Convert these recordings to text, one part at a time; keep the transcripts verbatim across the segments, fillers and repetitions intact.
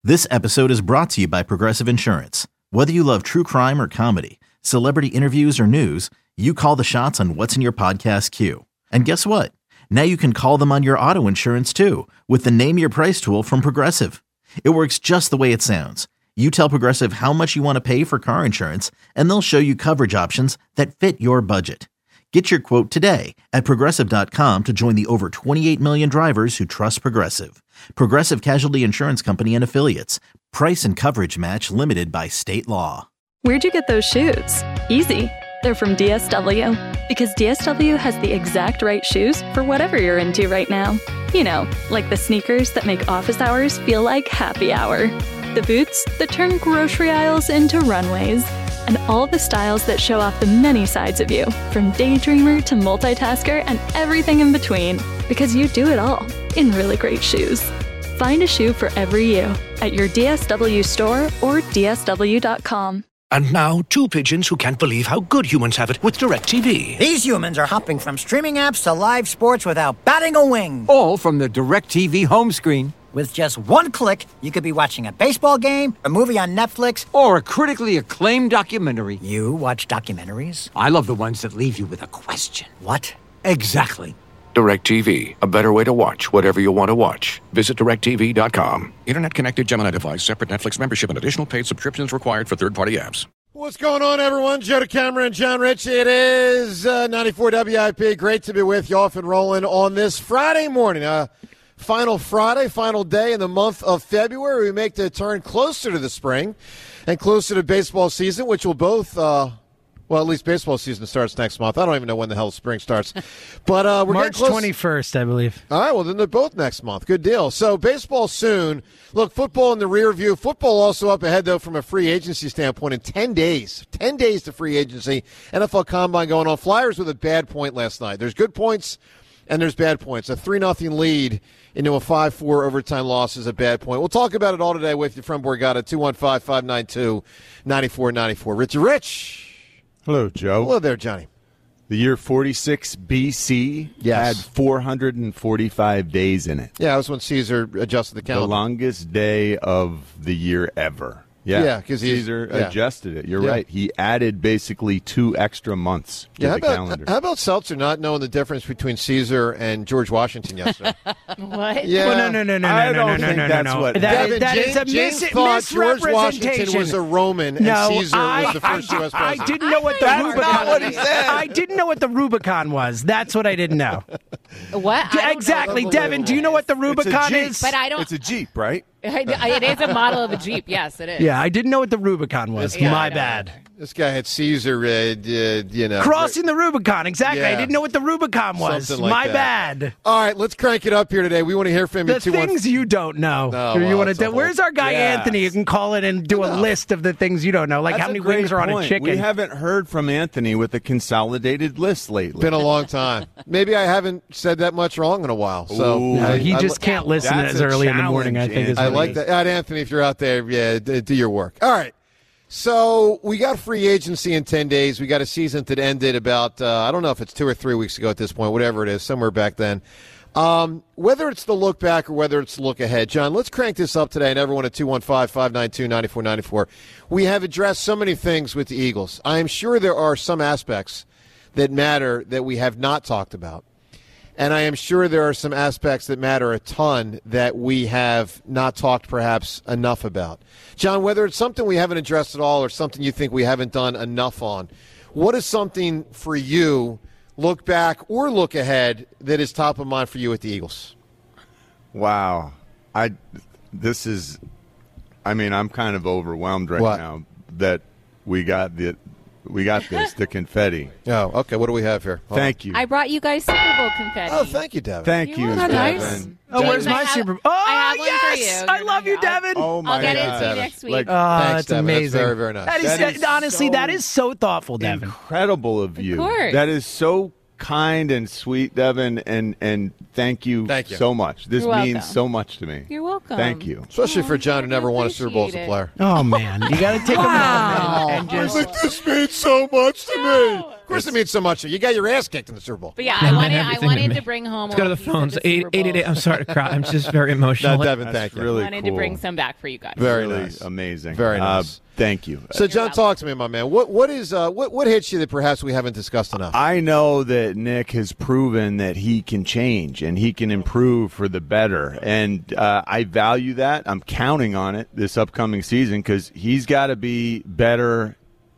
This episode is brought to you by Progressive Insurance. Whether you love true crime or comedy, celebrity interviews or news, you call the shots on what's in your podcast queue. And guess what? Now you can call them on your auto insurance too with the Name Your Price tool from Progressive. It works just the way it sounds. You tell Progressive how much you want to pay for car insurance, and they'll show you coverage options that fit your budget. Get your quote today at Progressive dot com to join the over twenty-eight million drivers who trust Progressive. Progressive Casualty Insurance Company and Affiliates. Price and coverage match limited by state law. Where'd you get those shoes? Easy. They're from D S W. Because D S W has the exact right shoes for whatever you're into right now. You know, like the sneakers that make office hours feel like happy hour. The boots that turn grocery aisles into runways. And all the styles that show off the many sides of you, from daydreamer to multitasker and everything in between. Because you do it all in really great shoes. Find a shoe for every you at your D S W store or D S W dot com. And now, two pigeons who can't believe how good humans have it with DirecTV. These humans are hopping from streaming apps to live sports without batting a wing. All from the DirecTV home screen. With just one click, you could be watching a baseball game, a movie on Netflix, or a critically acclaimed documentary. You watch documentaries? I love the ones that leave you with a question. What? Exactly. DirecTV, a better way to watch whatever you want to watch. Visit direct T V dot com. Internet-connected Gemini device, separate Netflix membership, and additional paid subscriptions required for third-party apps. What's going on, everyone? Joe DeCamera and John Rich. It is uh, ninety-four W I P. Great to be with you off and rolling on this Friday morning. Uh, final Friday, final day in the month of February. We make the turn closer to the spring and closer to baseball season, which will both, uh, well, at least baseball season starts next month. I don't even know when the hell spring starts. But uh, we're March getting close. twenty-first, I believe. All right, well, then they're both next month. Good deal. So baseball soon. Look, football in the rear view. Football also up ahead, though, from a free agency standpoint in ten days. ten days to free agency. N F L Combine going on. Flyers with a bad point last night. There's good points and there's bad points. A three nothing lead into a five four overtime loss is a bad point. We'll talk about it all today with you from Borgata, two one five, five nine two, nine four nine four. Richard Rich. Hello, Joe. Hello there, Johnny. The year forty-six B C yes. had four hundred forty-five days in it. Yeah, that was when Caesar adjusted the calendar. The longest day of the year ever. Yeah, yeah, because Caesar yeah. adjusted it. You're yeah. right. He added basically two extra months to yeah, how the about, calendar. How about Seltzer not knowing the difference between Caesar and George Washington yesterday? What? Yeah. Well, no, no, no, no, I no, don't no, no, think no, that's no, no. what- That, Devin, that James, is a James mis- thought George Washington misrepresentation. was a Roman and no, Caesar I, was the first I, U S I president. didn't know what the That's Rubicon not what he said. I didn't know what the Rubicon was. That's what I didn't know. What? I don't Exactly. know. Devin, do you know what the It's a Rubicon Jeep. is? But I don't. It's a Jeep, right? It is a model of a Jeep. Yes, it is. Yeah, I didn't know what the Rubicon was. Yeah, My I know. bad. This guy had Caesar, uh, d- you know. Crossing the Rubicon. Exactly. Yeah. I didn't know what the Rubicon was. Something like My that. bad. All right, let's crank it up here today. We want to hear from you. The two one- things you don't know. No, Or you well, want it's to? a whole- Where's our guy Yes. Anthony? You can call in and do a No. list of the things you don't know, like That's how many a great wings are on a point. chicken. We haven't heard from Anthony with a consolidated list lately. Been a long time. Maybe I haven't said that much wrong in a while. So Ooh. No, I, he I, just can't listen That's as a early in the morning. I challenge, think is I what it like is. that. Uh, Anthony, if you're out there, yeah, d- do your work. All right. So we got free agency in ten days. We got a season that ended about, uh, I don't know if it's two or three weeks ago at this point, whatever it is, somewhere back then. Um, whether it's the look back or whether it's the look ahead, John, let's crank this up today. And everyone at two one five, five nine two, nine four nine four. We have addressed so many things with the Eagles. I am sure there are some aspects that matter that we have not talked about. And I am sure there are some aspects that matter a ton that we have not talked perhaps enough about. John, whether it's something we haven't addressed at all or something you think we haven't done enough on, what is something for you, look back or look ahead, that is top of mind for you at the Eagles? Wow. I this is I mean, I'm kind of overwhelmed right What? now that we got the we got this, the confetti. Oh, okay. What do we have here? Hold Thank you. I brought you guys Super Bowl confetti. on. Oh, thank you, Devin. Thank You're you, welcome. Devin. Nice. Oh, where's I my have- Super Bowl? Oh, I have one for yes! you. I You're love you, gonna have- Devin. Oh my I'll get it God. to you next week. Like, Oh, Thanks, that's Devin. That's amazing. very, very nice. That is, That is honestly, so that is so thoughtful, Devin. Incredible of you. course. That is so kind and sweet, Devin, and and thank you, Thank you. so much. This You're means welcome. so much to me. You're welcome. Thank you. Especially for Oh, John, who I never won a Super Bowl as a appreciate it. player. Oh man, you got to take a moment and just. This means so much to me. Of course, it means so much. You got your ass kicked in the Super Bowl. But yeah, Yeah, I it wanted, meant I everything wanted to to me. bring home. Let's go to a the piece of phones. the Eight, Super eight, eight, Bowl. eight. I'm sorry to cry. I'm just very emotional. No, Devin, That's thank you. really wanted cool. to bring some back for you guys. Very really nice. amazing. Very Uh, nice. thank you. So, John, welcome. talk to me, my man. What what is uh, what what hits you that perhaps we haven't discussed enough? I know that Nick has proven that he can change and he can improve for the better, and uh, I value that. I'm counting on it this upcoming season because he's got to be better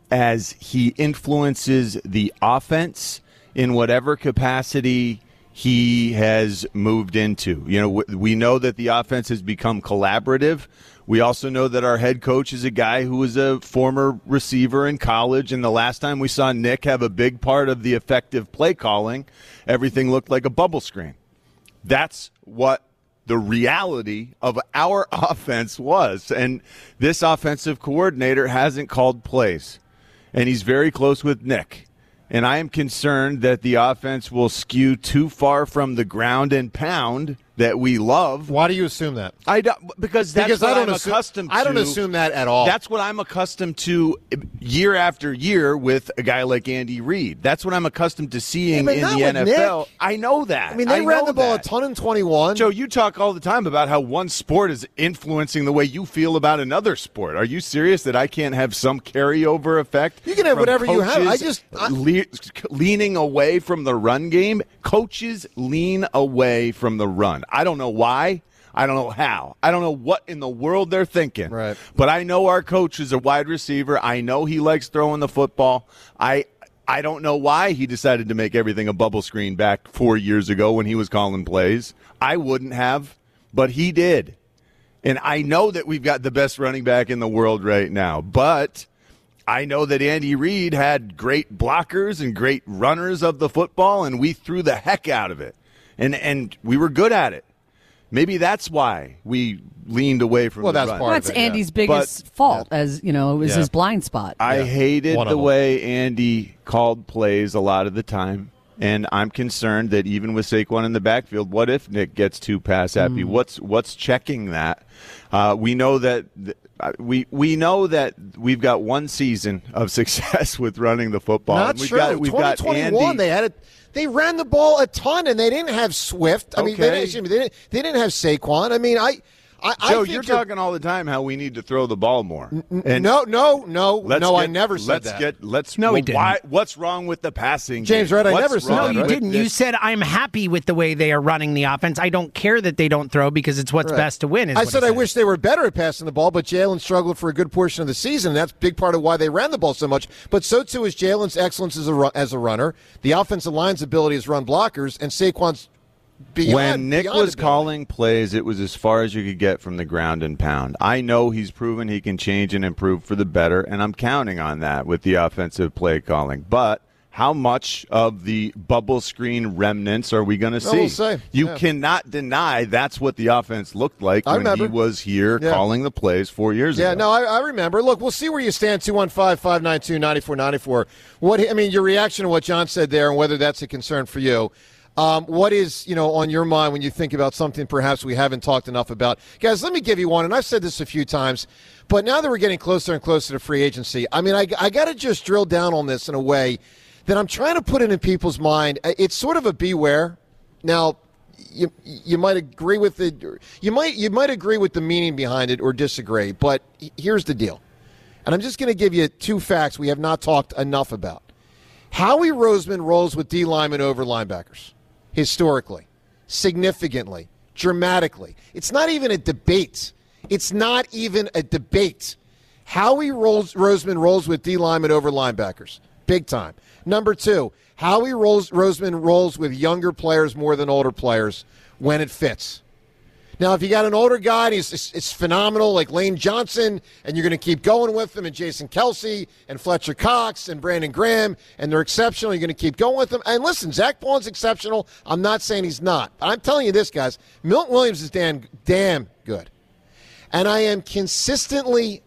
as he influences the offense in whatever capacity he has moved into. You know, we know that the offense has become collaborative. We also know that our head coach is a guy who was a former receiver in college, and the last time we saw Nick have a big part of the effective play calling, everything looked like a bubble screen. That's what the reality of our offense was. And this offensive coordinator hasn't called plays, and he's very close with Nick. And I am concerned that the offense will skew too far from the ground and pound that we love. Why do you assume that? I don't, because that's Because what I don't I'm assume, accustomed to. I don't assume that at all. That's what I'm accustomed to year after year with a guy like Andy Reid. That's what I'm accustomed to seeing Yeah, but in not the with N F L. Nick. I know that. I mean, they I ran know the ball that. a ton in twenty-one. Joe, you talk all the time about how one sport is influencing the way you feel about another sport. Are you serious that I can't have some carryover effect? You can have from whatever you have. I coaches just- I- le- leaning away from the run game. Coaches lean away from the run. I don't know why. I don't know how. I don't know what in the world they're thinking. Right. But I know our coach is a wide receiver. I know he likes throwing the football. I I don't know why he decided to make everything a bubble screen back four years ago when he was calling plays. I wouldn't have, but he did. And I know that we've got the best running back in the world right now. But I know that Andy Reid had great blockers and great runners of the football, and we threw the heck out of it. And and we were good at it. Maybe that's why we leaned away from Well, the that's run. part of That's it, yeah. Andy's biggest But- fault, as you know, it was Yeah. his blind spot. I Yeah. hated One of the them. way Andy called plays a lot of the time. And I'm concerned that even with Saquon in the backfield, what if Nick gets too pass happy? Mm. What's what's checking that? Uh, we know that th- uh, we we know that we've got one season of success with running the football. Not And we've true. Got, we've got twenty twenty-one, Andy. they had it. They ran the ball a ton, and they didn't have Swift. I mean, they Okay. didn't, excuse me, they didn't. They didn't have Saquon. I mean, I. I, I Joe, think you're talking all the time how we need to throw the ball more. And no, no, no, let's no. I get- never said let's that. Get, let's No, he well, didn't. Why, what's wrong with the passing James, game? right, I What's never said wrong No, that, you right? didn't. You this- said I'm happy with the way they are running the offense. I don't care that they don't throw because it's what's Right. best to win. Is I what said he I wish they were better at passing the ball, but Jalen struggled for a good portion of the season. That's a big part of why they ran the ball so much. But so too is Jalen's excellence as a ru- as a runner, the offensive line's ability as run blockers, and Saquon's beyond. When Nick beyond was ability. calling plays, it was as far as you could get from the ground and pound. I know he's proven he can change and improve for the better, and I'm counting on that with the offensive play calling. But how much of the bubble screen remnants are we going to No, see? we'll see. You Yeah. cannot deny that's what the offense looked like I when he remember. was here Yeah. calling the plays four years Yeah, ago. no, I, I remember. Look, we'll see where you stand. two one five, five nine two, nine four nine four. What I mean, your reaction to what John said there, and whether that's a concern for you. Um, what is, you know, on your mind when you think about something perhaps we haven't talked enough about? Guys, let me give you one, and I've said this a few times, but now that we're getting closer and closer to free agency, I mean, I, I got to just drill down on this in a way that I'm trying to put it in people's mind. It's sort of a beware. Now, you you might agree with it. You might you might agree with the meaning behind it or disagree, but here's the deal. And I'm just going to give you two facts we have not talked enough about. Howie Roseman rolls with D linemen over linebackers. Historically, significantly, dramatically. It's not even a debate. It's not even a debate. Howie rolls, Roseman rolls with D linemen over linebackers. Big time. Number two, Howie rolls, Roseman rolls with younger players more than older players when it fits. Now, if you got an older guy and he's it's, it's phenomenal, like Lane Johnson, and you're going to keep going with him, and Jason Kelsey, and Fletcher Cox, and Brandon Graham, and they're exceptional, you're going to keep going with them. And listen, Zach Bond's exceptional. I'm not saying he's not. But I'm telling you this, guys. Milton Williams is damn, damn good. And I am consistently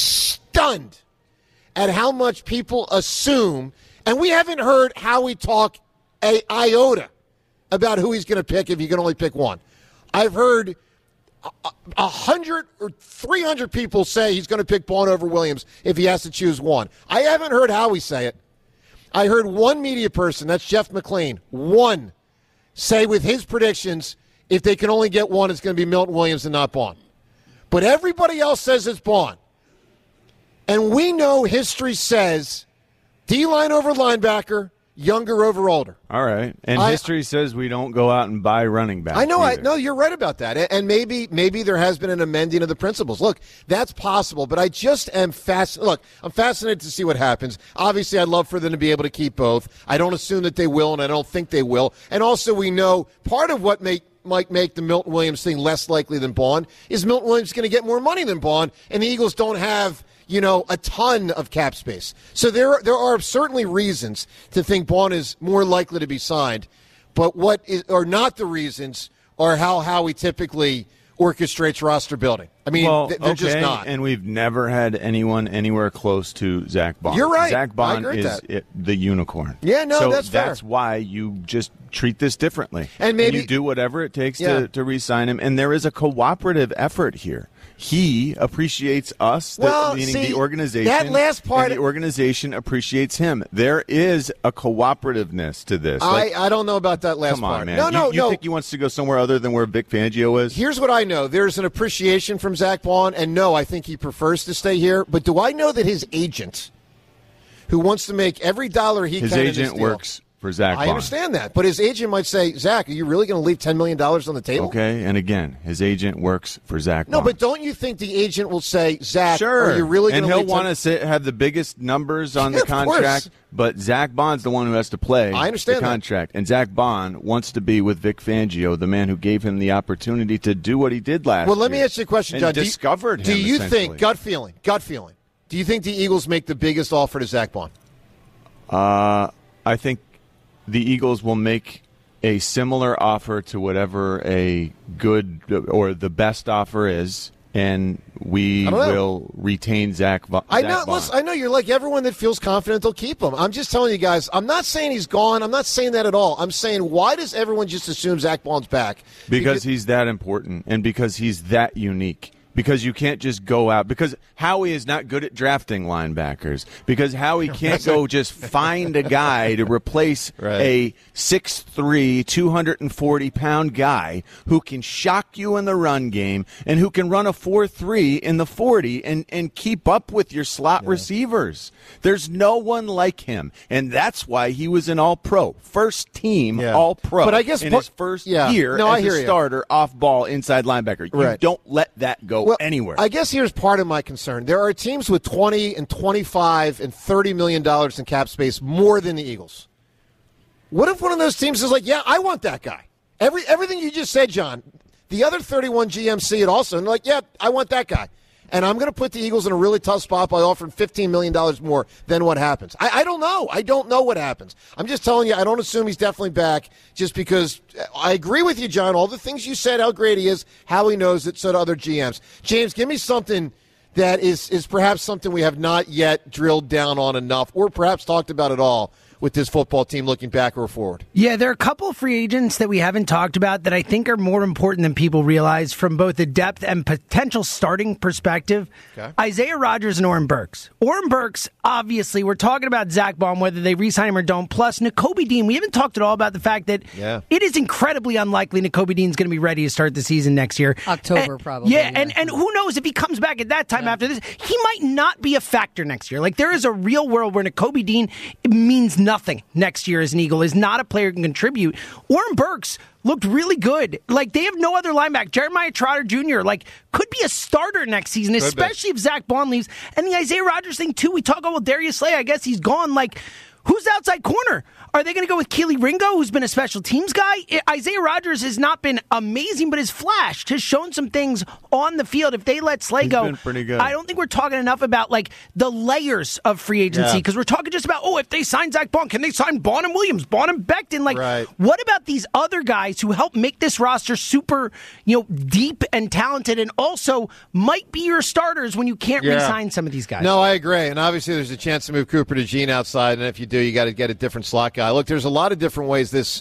stunned at how much people assume, and we haven't heard Howie talk a iota about who he's going to pick if he can only pick one. I've heard a hundred or three hundred people say he's going to pick Bond over Williams if he has to choose one. I haven't heard Howie say it. I heard one media person, that's Jeff McLean, one, say with his predictions, if they can only get one, it's going to be Milton Williams and not Bond. But everybody else says it's Bond. And we know history says D-line over linebacker, younger over older. All right. And I, history says we don't go out and buy running backs. I know. either. I no, you're right about that. And maybe maybe there has been an amending of the principles. Look, that's possible, but I just am fascinated. Look, I'm fascinated to see what happens. Obviously, I'd love for them to be able to keep both. I don't assume that they will, and I don't think they will. And also, we know part of what make might make the Milton Williams thing less likely than Bond is Milton Williams going to get more money than Bond, and the Eagles don't have, you know, a ton of cap space. So there there are certainly reasons to think Bond is more likely to be signed, but what is, are not the reasons are how Howie typically orchestrates roster building. I mean, well, they're okay, just not. And we've never had anyone anywhere close to Zach Bond. You're right. Zach Bond I agree is with that. it, the unicorn. Yeah, no, so that's fair. that's why you just treat this differently. And maybe you do whatever it takes yeah. to, to re-sign him. And there is a cooperative effort here. He appreciates us, the, well, meaning see, the organization. That last part, and the organization appreciates him. There is a cooperativeness to this. I, like, I don't know about that last come on, part. man. No, no, you, you no. think he wants to go somewhere other than where Vic Fangio is? Here's what I know. There's an appreciation from Zach Bond, and no, I think he prefers to stay here. But do I know that his agent, who wants to make every dollar he his can in agent this deal, works for Zach Bond. I understand that. But his agent might say, Zach, are you really going to leave ten million dollars on the table? Okay, and again, his agent works for Zach No, Bond. but don't you think the agent will say, Zach, Sure. are you really going and to he'll leave want to have the biggest numbers on Yeah, the of course. contract, but Zach Bond's the one who has to play I understand the that. contract. And Zach Bond wants to be with Vic Fangio, the man who gave him the opportunity to do what he did last Well, let me year ask you a question, and John. Do you- discovered Do him, you essentially. think, gut feeling, gut feeling, do you think the Eagles make the biggest offer to Zach Bond? Uh, I think the Eagles will make a similar offer to whatever a good or the best offer is, and we I don't know. will retain Zach, Zach I know. Bond. Listen, I know you're like everyone that feels confident they'll keep him. I'm just telling you guys. I'm not saying he's gone. I'm not saying that at all. I'm saying why does everyone just assume Zach Bond's back? Because he's that important, and because he's that unique. Because you can't just go out. Because Howie is not good at drafting linebackers. Because Howie can't go just find a guy to replace Right. a six three, two hundred forty pound guy who can shock you in the run game and who can run a four three in the forty and, and keep up with your slot receivers. There's no one like him. And that's why he was an all-pro. First team Yeah. all-pro. But I guess in part- his first yeah. year No, I as hear a you. starter off-ball inside linebacker. You Right. don't let that go Well, anywhere. I guess here's part of my concern. There are teams with twenty and twenty-five and thirty million dollars in cap space more than the Eagles. What if one of those teams is like, yeah, I want that guy? Every everything you just said, John. The other thirty-one G M see it also, and they're like, yeah, I want that guy. And I'm going to put the Eagles in a really tough spot by offering fifteen million dollars more. Then what happens? I, I don't know. I don't know what happens. I'm just telling you, I don't assume he's definitely back just because I agree with you, John. All the things you said, how great he is, how he knows it, so do other G Ms. James, give me something that is, is perhaps something we have not yet drilled down on enough or perhaps talked about at all with this football team looking back or forward. Yeah, there are a couple of free agents that we haven't talked about that I think are more important than people realize from both the depth and potential starting perspective. Okay. Isaiah Rodgers and Oren Burks. Oren Burks, obviously, we're talking about Zach Bond, whether they re-sign him or don't. Plus, Nakobe Dean, we haven't talked at all about the fact that Yeah. it is incredibly unlikely Nakobe Dean's going to be ready to start the season next year. October, And- probably. Yeah, and, and who knows if he comes back at that time after this. He might not be a factor next year. Like, there is a real world where Nakobe Dean means nothing next year as an Eagle, is not a player who can contribute. Oren Burks looked really good. Like, they have no other linebacker. Jeremiah Trotter Junior, like, could be a starter next season, especially if Zach Bond leaves. And the Isaiah Rodgers thing, too. We talk about well, Darius Slay. I guess he's gone. Like, who's the outside corner? Are they going to go with Keely Ringo, who's been a special teams guy? Isaiah Rodgers has not been amazing, but has flashed, has shown some things on the field. If they let Slay He's go, been pretty good. I don't think we're talking enough about like the layers of free agency Yeah. because we're talking just about, oh, if they sign Zach Bond, can they sign Bond and Williams, Bond and Becton? Like, Right. what about these other guys who help make this roster super, you know, deep and talented, and also might be your starters when you can't Yeah. re-sign some of these guys? No, I agree. And obviously there's a chance to move Cooper to Gene outside, and if you do, you got to get a different slot guy. Look, there's a lot of different ways this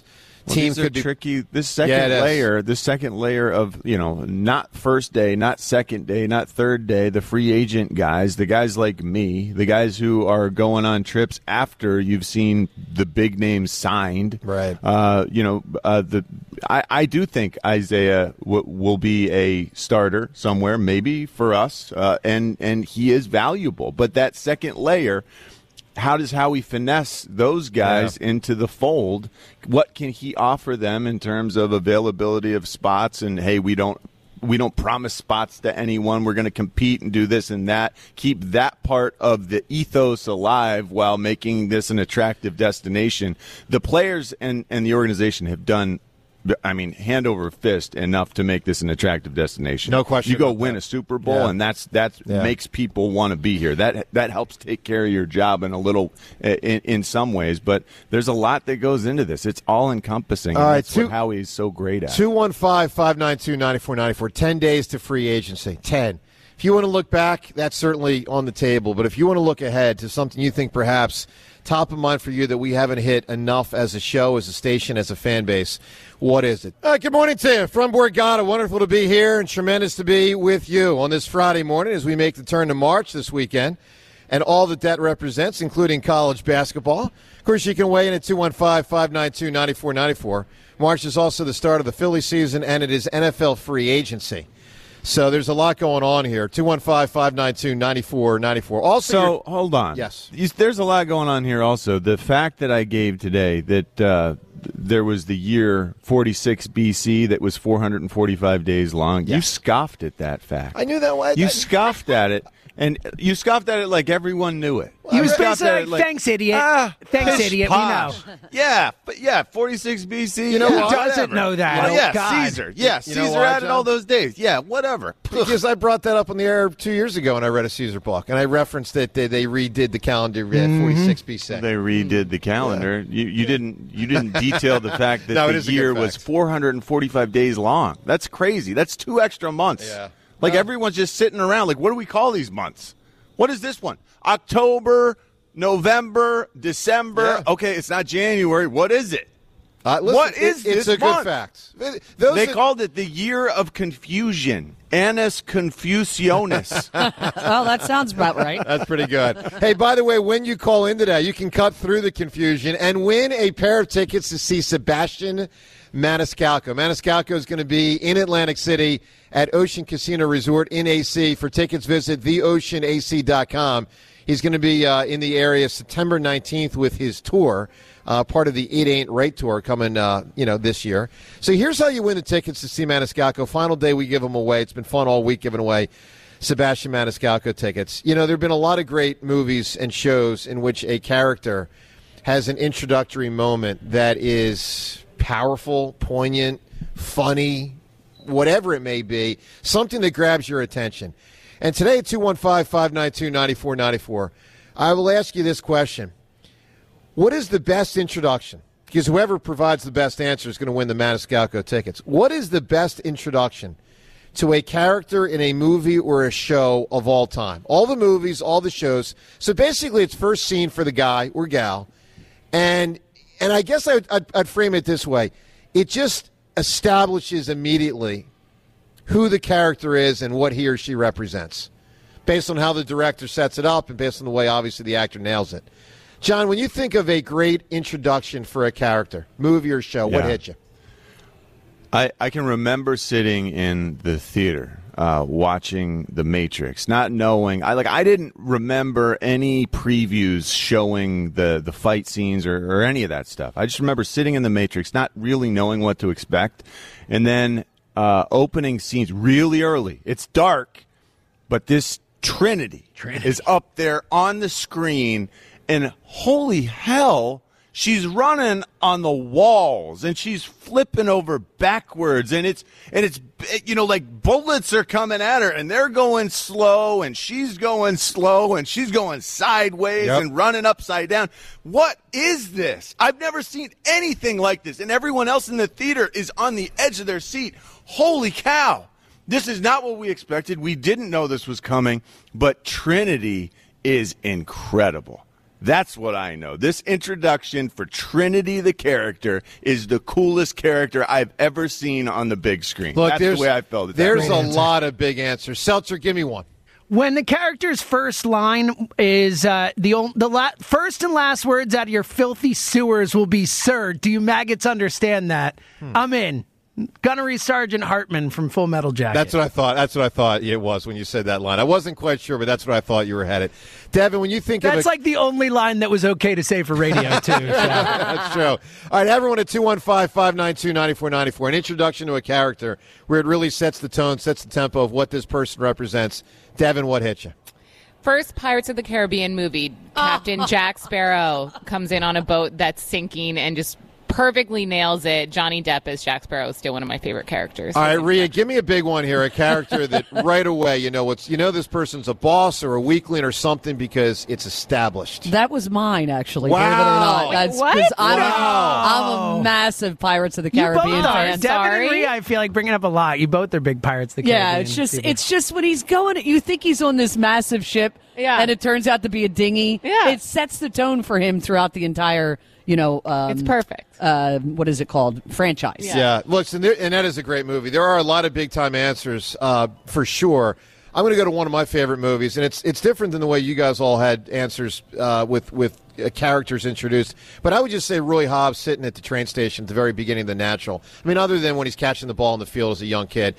Well, team these are could be tricky. This Yeah, second it is. layer, this second layer of, you know, not first day, not second day, not third day, the free agent guys, the guys like me, the guys who are going on trips after you've seen the big names signed. Right. Uh, you know, uh, the I, I do think Isaiah w- will be a starter somewhere, maybe for us, uh, and and he is valuable. But that second layer. How does Howie finesse those guys Yeah. into the fold? What can he offer them in terms of availability of spots? And hey, we don't we don't promise spots to anyone. We're going to compete and do this and that. Keep that part of the ethos alive while making this an attractive destination. The players and, and the organization have done, I mean, hand over fist enough to make this an attractive destination. No question You go about win that. a Super Bowl, Yeah. and that's that Yeah. makes people want to be here. That that helps take care of your job in a little, in, in some ways. But there's a lot that goes into this. It's all encompassing. All and right, that's two- what Howie's so great at. two one five, five nine two, nine four nine four. Ten days to free agency. Ten. If you want to look back, that's certainly on the table. But if you want to look ahead to something you think perhaps top of mind for you that we haven't hit enough as a show, as a station, as a fan base, what is it? Uh, good morning to you from Borgata. Wonderful to be here and tremendous to be with you on this Friday morning as we make the turn to March this weekend and all that that represents, including college basketball. Of course, you can weigh in at two one five, five nine two, nine four nine four. March is also the start of the Philly season, and it is N F L free agency. So there's a lot going on here. two one five, five nine two, nine four nine four. Also, So your- hold on. Yes. You- there's a lot going on here. Also, the fact that I gave today that uh, there was the year forty-six B C that was four hundred forty-five days long. You Yes. scoffed at that fact. I knew that was. You scoffed at it, and you scoffed at it like everyone knew it. He You was scoffed basically at it like, thanks, idiot. Ah, Thanks, pish idiot. We posh. know. Yeah, but yeah, forty-six B C. You know yeah, what? Who doesn't whatever. know that? Well, Oh, yeah, God. Caesar. Yeah, You know Caesar why, added John? all those days. Yeah, whatever. Because I brought that up on the air two years ago when I read a Caesar book, and I referenced that they, they redid the calendar at forty-six B C. They redid the calendar. You, you didn't you didn't detail the fact that No, it the is a good year was fact. four hundred forty-five days long. That's crazy. That's two extra months. Yeah. Like Well- everyone's just sitting around. Like, what do we call these months? What is this one? October, November, December. Yeah. Okay, it's not January. What is it? Uh, listen, What is it, It's this a month? good fact. Those They are- called it the year of confusion. Annus Confusionis. Well, that sounds about right. That's pretty good. Hey, by the way, when you call in today, you can cut through the confusion and win a pair of tickets to see Sebastian Maniscalco. Maniscalco is going to be in Atlantic City at Ocean Casino Resort in A C. For tickets, visit the ocean a c dot com. He's going to be uh, in the area September nineteenth with his tour, uh, part of the It Ain't Right tour coming, uh, you know, this year. So here's how you win the tickets to see Maniscalco. Final day we give them away. It's been fun all week giving away Sebastian Maniscalco tickets. You know, there have been a lot of great movies and shows in which a character has an introductory moment that is powerful, poignant, funny, whatever it may be, something that grabs your attention. And today at two one five, five nine two, nine four nine four, I will ask you this question. What is the best introduction? Because whoever provides the best answer is going to win the Maniscalco tickets. What is the best introduction to a character in a movie or a show of all time? All the movies, all the shows. So basically it's first seen for the guy or gal. And and I guess I would, I'd, I'd frame it this way. It just establishes immediately who the character is and what he or she represents based on how the director sets it up and based on the way, obviously, the actor nails it. John, when you think of a great introduction for a character, movie or show, what Yeah. hit you? I, I can remember sitting in the theater uh, watching The Matrix, not knowing. I like I didn't remember any previews showing the, the fight scenes or, or any of that stuff. I just remember sitting in The Matrix, not really knowing what to expect, and then uh, opening scenes really early. It's dark, but this Trinity, Trinity is up there on the screen, and holy hell, she's running on the walls and she's flipping over backwards, and it's and it's you know like bullets are coming at her and they're going slow and she's going slow and she's going sideways Yep. and running upside down. What is this? I've never seen anything like this, and everyone else in the theater is on the edge of their seat. Holy cow. This is not what we expected. We didn't know this was coming, but Trinity is incredible. That's what I know. This introduction for Trinity the character is the coolest character I've ever seen on the big screen. Look, That's there's, the way I felt. At there's that a moment. lot of big answers. Seltzer, give me one. When the character's first line is uh, the old, the la- first and last words out of your filthy sewers will be, "Sir, do you maggots understand that?" Hmm. I'm in. Gunnery Sergeant Hartman from Full Metal Jacket. That's what I thought. That's what I thought it was when you said that line. I wasn't quite sure, but that's what I thought you were headed. Devin, when you think That's of a, like the only line that was okay to say for radio, too. So. That's true. All right, everyone at two one five, five nine two, nine four nine four. An introduction to a character where it really sets the tone, sets the tempo of what this person represents. Devin, what hit you? First Pirates of the Caribbean movie, Captain Jack Sparrow comes in on a boat that's sinking and just perfectly nails it. Johnny Depp as Jack Sparrow is still one of my favorite characters. All right, Rhea, give me a big one here, a character that right away, you know, what's you know this person's a boss or a weakling or something because it's established. That was mine, actually. Wow. Believe it or not. That's What? 'cause I'm, Wow. I'm a massive Pirates of the You Caribbean both are. fan. Devin Sorry. and Rhea, I feel like bringing up a lot. You both are big Pirates of the Caribbean. Yeah, it's just people. it's just when he's going, you think he's on this massive ship, Yeah. and it turns out to be a dinghy. Yeah. It sets the tone for him throughout the entire, you know, um, It's perfect. Uh, what is it called? Franchise. Yeah. Yeah, listen, there, and that is a great movie. There are a lot of big time answers uh, for sure. I'm going to go to one of my favorite movies, and it's it's different than the way you guys all had answers uh, with with uh, characters introduced. But I would just say Roy Hobbs sitting at the train station at the very beginning of The Natural. I mean, other than when he's catching the ball in the field as a young kid,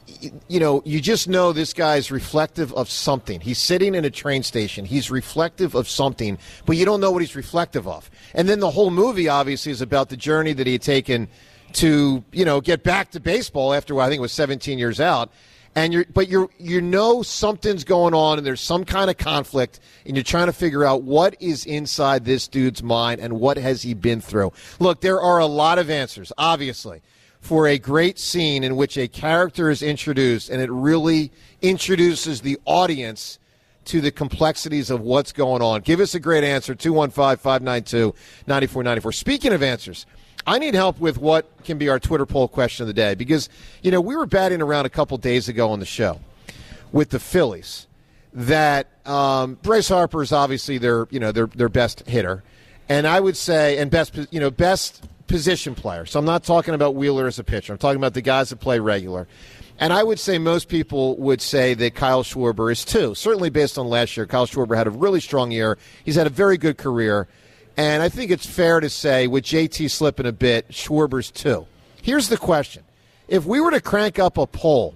you know, you just know this guy's reflective of something. He's sitting in a train station. He's reflective of something, but you don't know what he's reflective of. And then the whole movie obviously is about the journey that he had taken to, you know, get back to baseball after I think it was seventeen years out. And you're, but you're, you know, something's going on, and there's some kind of conflict, and you're trying to figure out what is inside this dude's mind and what has he been through. Look, there are a lot of answers, obviously, for a great scene in which a character is introduced, and it really introduces the audience to the complexities of what's going on. Give us a great answer, two one five, five nine two, nine four nine four. Speaking of answers, I need help with what can be our Twitter poll question of the day because, you know, we were batting around a couple days ago on the show with the Phillies that um, Bryce Harper is obviously their, you know, their their best hitter, and I would say and best, you know, best position player. So I'm not talking about Wheeler as a pitcher. I'm talking about the guys that play regular. And I would say most people would say that Kyle Schwarber is too. Certainly based on last year, Kyle Schwarber had a really strong year. He's had a very good career. And I think it's fair to say, with J T slipping a bit, Schwarber's too. Here's the question. If we were to crank up a poll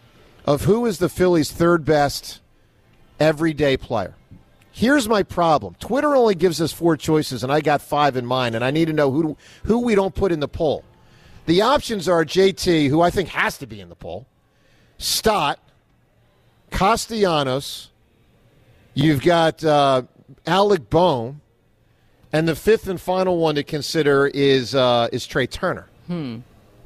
of who is the Phillies' third best everyday player, here's my problem. Twitter only gives us four choices, and I got five in mind, and I need to know who who we don't put in the poll. The options are J T, who I think has to be in the poll, Stott, Castellanos, you've got uh, Alec Bohm, and the fifth and final one to consider is uh, is Trey Turner. Hmm.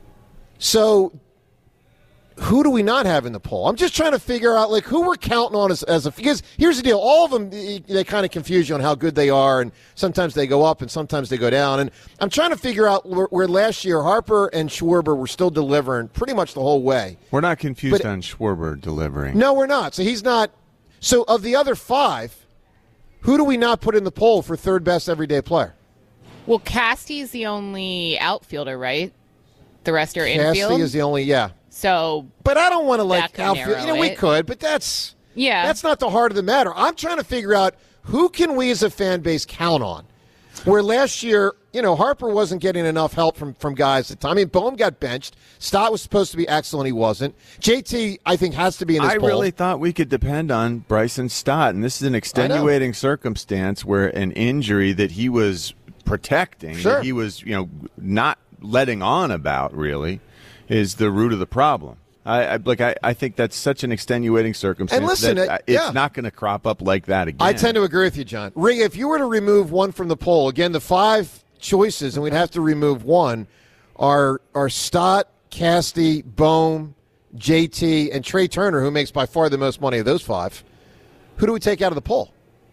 So, who do we not have in the poll? I'm just trying to figure out like who we're counting on as, as a because here's the deal. All of them they, they kind of confuse you on how good they are, and sometimes they go up and sometimes they go down. And I'm trying to figure out where, where last year Harper and Schwarber were still delivering pretty much the whole way. We're not confused But- on Schwarber delivering. No, we're not. So he's not. So of the other five, who do we not put in the poll for third best everyday player? Well, Casty's the only outfielder, right? The rest are Cassie infield. is the only, yeah. So, But I don't want to That like could outfield. narrow You know, we it. could, but that's yeah. that's not the heart of the matter. I'm trying to figure out who can we as a fan base count on. Where last year, you know, Harper wasn't getting enough help from, from guys at the time. I mean, Bohm got benched. Stott was supposed to be excellent. He wasn't. J T, I think, has to be in this I poll. really thought we could depend on Bryson Stott, and this is an extenuating circumstance where an injury that he was protecting, Sure. that he was, you know, not letting on about, really, is the root of the problem. I, I like. I, I think that's such an extenuating circumstance And listen, that uh, uh, it's yeah. not going to crop up like that again. I tend to agree with you, John. Ring, if you were to remove one from the poll, again, the five choices, and we'd have to remove one, are are Stott, Casty, Bohm, J T, and Trey Turner, who makes by far the most money of those five. Who do we take out of the poll?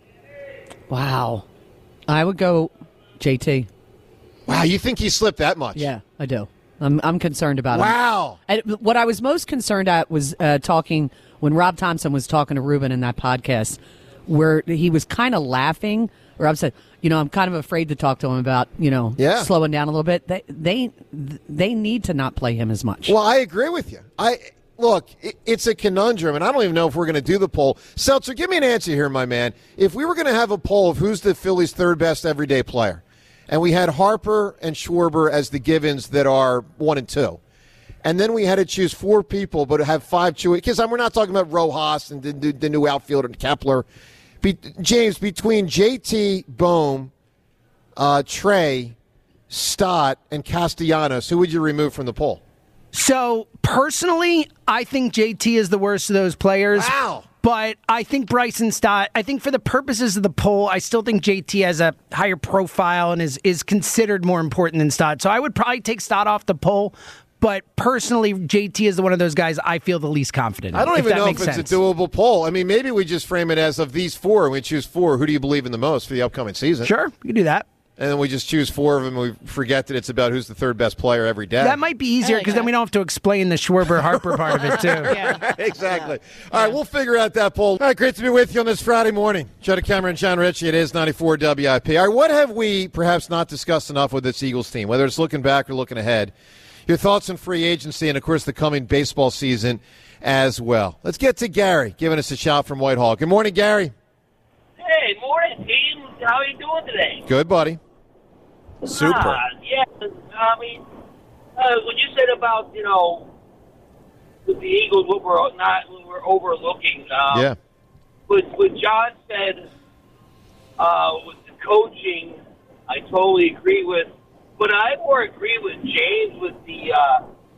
Wow. I would go J T. Wow, you think he slipped that much? Yeah, I do. I'm I'm concerned about him. Wow. And what I was most concerned at was uh, talking when Rob Thompson was talking to Ruben in that podcast where he was kind of laughing or upset. You know, I'm kind of afraid to talk to him about, you know, Yeah. slowing down a little bit. They, they they need to not play him as much. Well, I agree with you. I Look, it, it's a conundrum, and I don't even know if we're going to do the poll. Seltzer, give me an answer here, my man. If we were going to have a poll of who's the Phillies' third best everyday player, and we had Harper and Schwarber as the givens that are one and two, and then we had to choose four people but have five choices, because we're not talking about Rojas and the, the new outfielder, Kepler. Be, James, between J T, Bohm, uh, Trey, Stott, and Castellanos, who would you remove from the poll? So, personally, I think J T is the worst of those players. Wow. But I think Bryson Stott, I think for the purposes of the poll, I still think J T has a higher profile and is, is considered more important than Stott. So I would probably take Stott off the poll. But personally, J T is one of those guys I feel the least confident in. I don't if even that know if makes it's sense. a doable poll. I mean, maybe we just frame it as of these four, and we choose four. Who do you believe in the most for the upcoming season? Sure, you can do that. And then we just choose four of them, and we forget that it's about who's the third best player every day. That might be easier because then we don't have to explain the Schwarber-Harper part of it, too. Yeah. Exactly. All right, we'll figure out that poll. All right, great to be with you on this Friday morning. Joe DeCamera, John Ritchie, it is ninety-four W I P. All right, what have we perhaps not discussed enough with this Eagles team, whether it's looking back or looking ahead? Your thoughts on free agency and, of course, the coming baseball season as well. Let's get to Gary giving us a shout from Whitehall. Good morning, Gary. Hey, morning, team. How are you doing today? Good, buddy. Super. Uh, yeah, I mean, uh, when you said about, you know, with the Eagles, what we're not, what we're overlooking. Um, yeah. What, what John said uh, with the coaching, I totally agree with. But I more agree with James with the uh,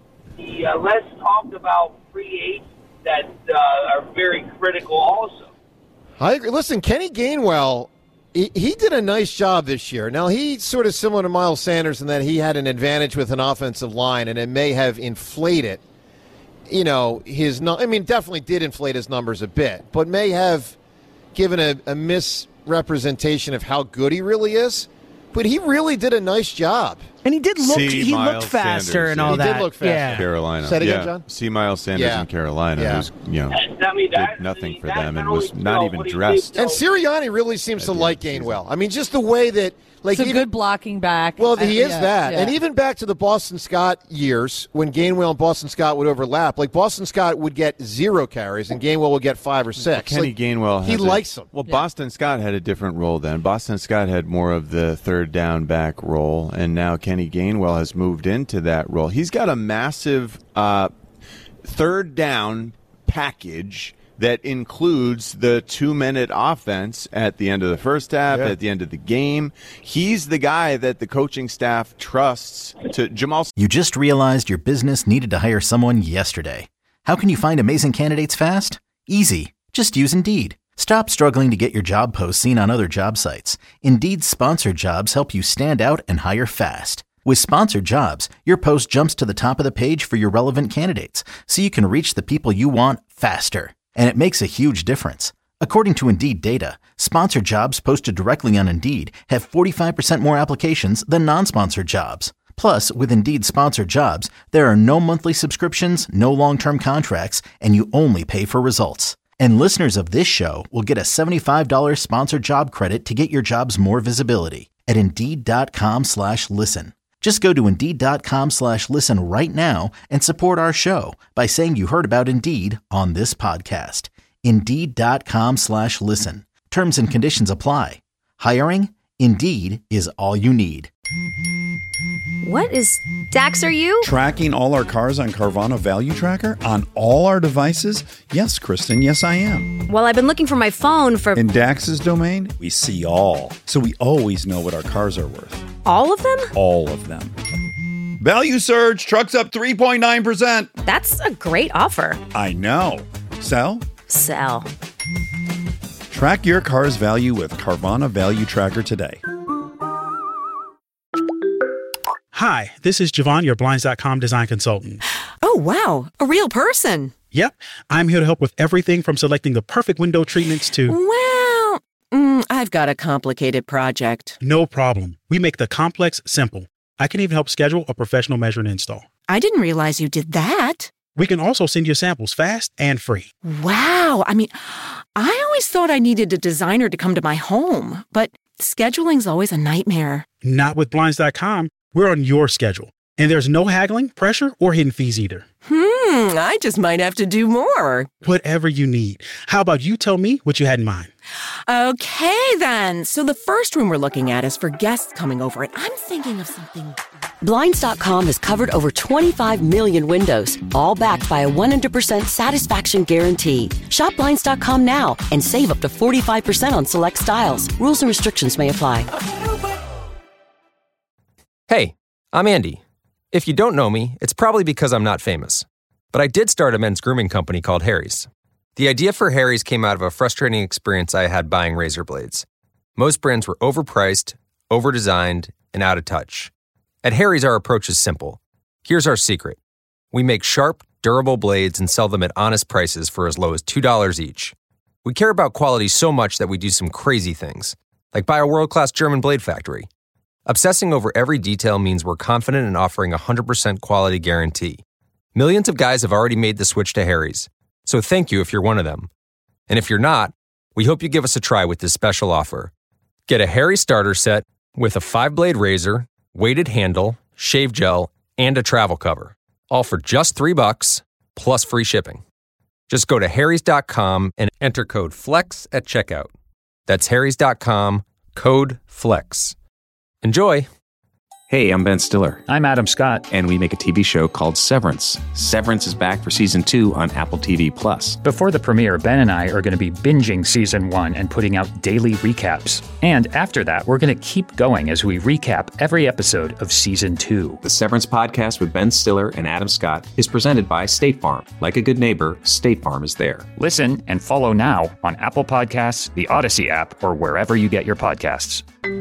the uh, less talked about free agents that uh, are very critical also. I agree. Listen, Kenny Gainwell, he, he did a nice job this year. Now, he's sort of similar to Miles Sanders in that he had an advantage with an offensive line, and it may have inflated, you know, his – I mean, definitely did inflate his numbers a bit, but may have given a, a misrepresentation of how good he really is. But he really did a nice job. And he did look, See he Miles looked faster Sanders, and yeah. all He that. did look faster. Yeah. Carolina. Say it again, yeah. John? See Miles Sanders Yeah. in Carolina, Yeah. who's, you know, And, I mean, that, did nothing for that them and really, was you not know, even what he dressed. did, And so- Sirianni really seems to At the like end of the Gainwell. I mean, just the way that, like, It's a even, good blocking back. well, he Uh, is yeah, that, yeah. and even back to the Boston Scott years when Gainwell and Boston Scott would overlap. Like Boston Scott would get zero carries, and Gainwell would get five or six. Kenny Like, Gainwell he has a- likes him. Well, Boston Scott had a different role then. Boston Scott had more of the third down back role, and now Kenny Gainwell has moved into that role. He's got a massive uh, third down package that includes the two-minute offense at the end of the first half, Yeah. at the end of the game. He's the guy that the coaching staff trusts to Jamal. You just realized your business needed to hire someone yesterday. How can you find amazing candidates fast? Easy. Just use Indeed. Stop struggling to get your job posts seen on other job sites. Indeed's sponsored jobs help you stand out and hire fast. With sponsored jobs, your post jumps to the top of the page for your relevant candidates, so you can reach the people you want faster. And it makes a huge difference. According to Indeed data, sponsored jobs posted directly on Indeed have forty-five percent more applications than non-sponsored jobs. Plus, with Indeed sponsored jobs, there are no monthly subscriptions, no long-term contracts, and you only pay for results. And listeners of this show will get a seventy-five dollars sponsored job credit to get your jobs more visibility at Indeed.com slash listen. Just go to Indeed.com slash listen right now and support our show by saying you heard about Indeed on this podcast. Indeed.com slash listen. Terms and conditions apply. Hiring? Indeed is all you need. What is Dax, are you? Tracking all our cars on Carvana Value Tracker on all our devices? Yes, Kristen, yes, I am. Well, I've been looking for my phone for... In Dax's domain, we see all. So we always know what our cars are worth. All of them? All of them. Value surge, trucks up three point nine percent. That's a great offer. I know. Sell? Sell. Track your car's value with Carvana Value Tracker today. Hi, this is Javon, your Blinds dot com design consultant. Oh, wow. A real person. Yep. I'm here to help with everything from selecting the perfect window treatments to... Well, mm, I've got a complicated project. No problem. We make the complex simple. I can even help schedule a professional measure and install. I didn't realize you did that. We can also send you samples fast and free. Wow. I mean, I always thought I needed a designer to come to my home, but scheduling's always a nightmare. Not with Blinds dot com. We're on your schedule. And there's no haggling, pressure, or hidden fees either. Hmm, I just might have to do more. Whatever you need. How about you tell me what you had in mind? Okay, then. So the first room we're looking at is for guests coming over, and I'm thinking of something. Blinds dot com has covered over twenty-five million windows, all backed by a one hundred percent satisfaction guarantee. Shop Blinds dot com now and save up to forty-five percent on select styles. Rules and restrictions may apply. Hey, I'm Andy. If you don't know me, it's probably because I'm not famous. But I did start a men's grooming company called Harry's. The idea for Harry's came out of a frustrating experience I had buying razor blades. Most brands were overpriced, overdesigned, and out of touch. At Harry's, our approach is simple. Here's our secret. We make sharp, durable blades and sell them at honest prices for as low as two dollars each. We care about quality so much that we do some crazy things, like buy a world-class German blade factory. Obsessing over every detail means we're confident in offering a one hundred percent quality guarantee. Millions of guys have already made the switch to Harry's, so thank you if you're one of them. And if you're not, we hope you give us a try with this special offer. Get a Harry starter set with a five-blade razor, weighted handle, shave gel, and a travel cover, all for just three bucks plus free shipping. Just go to harrys dot com and enter code FLEX at checkout. That's harrys dot com, code FLEX. Enjoy! Hey, I'm Ben Stiller. I'm Adam Scott. And we make a T V show called Severance. Severance is back for season two on Apple T V Plus. Before the premiere, Ben and I are going to be binging season one and putting out daily recaps. And after that, we're going to keep going as we recap every episode of season two. The Severance podcast with Ben Stiller and Adam Scott is presented by State Farm. Like a good neighbor, State Farm is there. Listen and follow now on Apple Podcasts, the Odyssey app, or wherever you get your podcasts.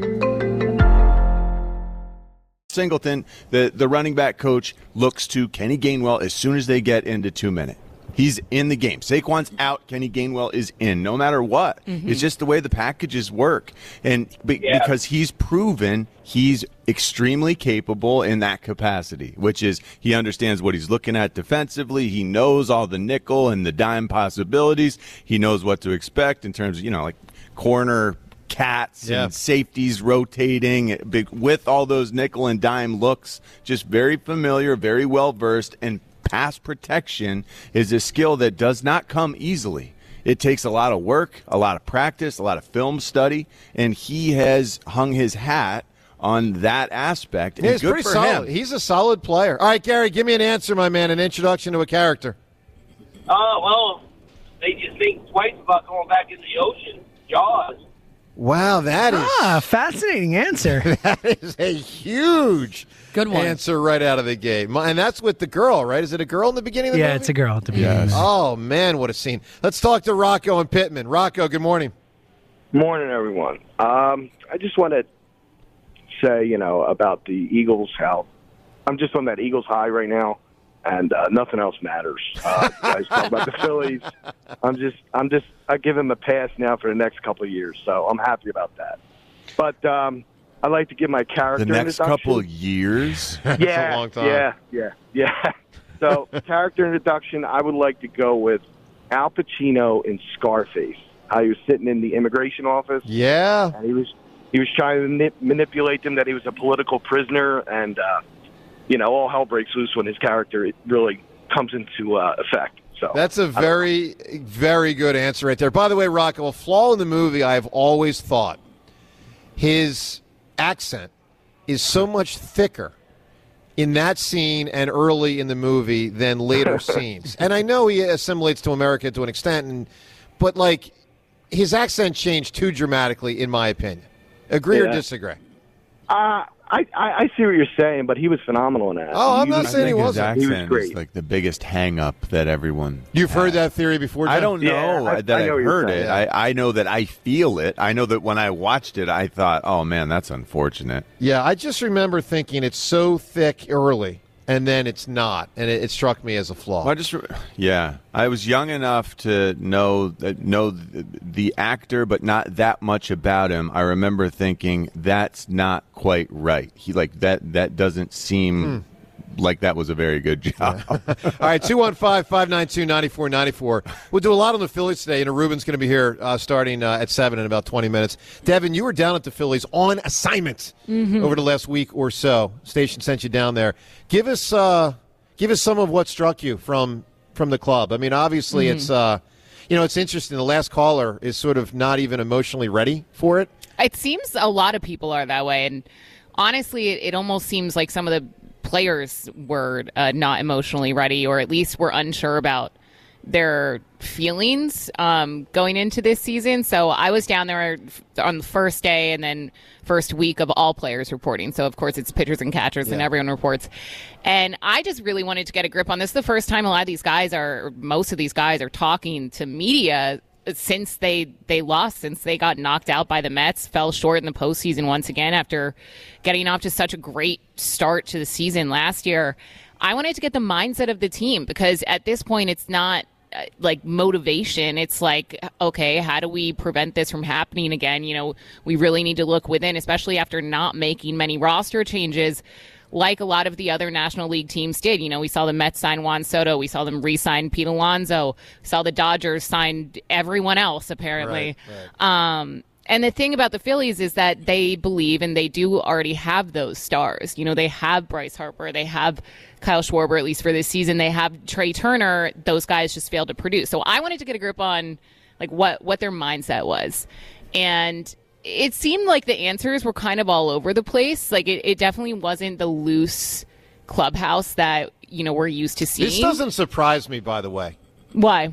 Singleton, the, the running back coach, looks to Kenny Gainwell as soon as they get into two minute. He's in the game. Saquon's out. Kenny Gainwell is in, no matter what. Mm-hmm. It's just the way the packages work. And be, yeah. because he's proven he's extremely capable in that capacity, which is he understands what he's looking at defensively. He knows all the nickel and the dime possibilities. He knows what to expect in terms of, you know, like corner cats yeah. and safeties rotating big, with all those nickel and dime looks. Just very familiar, very well versed, and pass protection is a skill that does not come easily. It takes a lot of work, a lot of practice, a lot of film study, and he has hung his hat on that aspect. And He's good pretty for solid. him. He's a solid player. All right, Gary, give me an answer, my man, an introduction to a character. Uh, well, they just think twice about going back in the ocean. Jaws. Wow, that is ah, fascinating answer. That is a huge good one. answer right out of the gate. And that's with the girl, right? Is it a girl in the beginning of the yeah, movie? Yeah, it's a girl at the beginning. Yes. Oh, man, what a scene. Let's talk to Rocco and Pittman. Rocco, good morning. Morning, everyone. Um, I just want to say, you know, about the Eagles, how I'm just on that Eagles high right now. And uh, nothing else matters. Uh, you guys talk about the Phillies. I'm just, I'm just, I give him a pass now for the next couple of years, so I'm happy about that. But um, I'd like to give my character the next introduction. couple of years. Yeah, That's a long time. yeah, yeah, yeah. So character introduction, I would like to go with Al Pacino in Scarface. How he was sitting in the immigration office. Yeah, and he was, he was trying to manip- manipulate them that he was a political prisoner, and. Uh, You know, all hell breaks loose when his character it really comes into uh, effect. So that's a very, very good answer right there. By the way, Rocco, a flaw in the movie I've always thought his accent is so much thicker in that scene and early in the movie than later scenes. And I know he assimilates to America to an extent, and, but like his accent changed too dramatically, in my opinion. Agree yeah. or disagree? Uh, I, I, I see what you're saying, but he was phenomenal in that. Oh, I'm he not was, saying he wasn't. His he was accent great. is like the biggest hang-up that everyone You've has. heard that theory before, John? I don't know Yeah, I- that I know what I've you're heard saying, it. yeah. I, I know that I feel it. I know that when I watched it, I thought, oh, man, that's unfortunate. Yeah, I just remember thinking it's so thick early, and then it's not, and it, it struck me as a flaw. Well, I just, yeah, I was young enough to know that know the, the actor, but not that much about him. I remember thinking that's not quite right. He like that that doesn't seem like that was a very good job. All right, two one five, five nine two, nine four nine four. We'll do a lot on the Phillies today. You know, Ruben's going to be here uh, starting uh, at seven in about twenty minutes. Devin, you were down at the Phillies on assignment Mhm. over the last week or so. Station sent you down there. Give us uh, give us some of what struck you from from the club. I mean, obviously, Mhm. it's uh, you know, it's interesting. The last caller is sort of not even emotionally ready for it. It seems a lot of people are that way, and honestly, it, it almost seems like some of the players were uh, not emotionally ready, or at least were unsure about their feelings um, going into this season. So I was down there on the first day and then first week of all players reporting. So, of course, it's pitchers and catchers and Yeah. everyone reports. And I just really wanted to get a grip on this. The first time a lot of these guys are, most of these guys are talking to media since they, they lost, since they got knocked out by the Mets, fell short in the postseason once again after getting off to such a great start to the season last year. I wanted to get the mindset of the team because at this point it's not uh, like motivation. It's like, okay, how do we prevent this from happening again? You know, we really need to look within, especially after not making many roster changes like a lot of the other National League teams did. You know, we saw the Mets sign Juan Soto. We saw them re-sign Pete Alonso. We saw the Dodgers sign everyone else, apparently. Right, right. Um, and the thing about the Phillies is that they believe, and they do already have those stars. You know, they have Bryce Harper. They have Kyle Schwarber, at least for this season. They have Trey Turner. Those guys just failed to produce. So I wanted to get a grip on, like, what, what their mindset was. And it seemed like the answers were kind of all over the place. Like, it, it definitely wasn't the loose clubhouse that, you know, we're used to seeing. This doesn't surprise me, by the way. Why?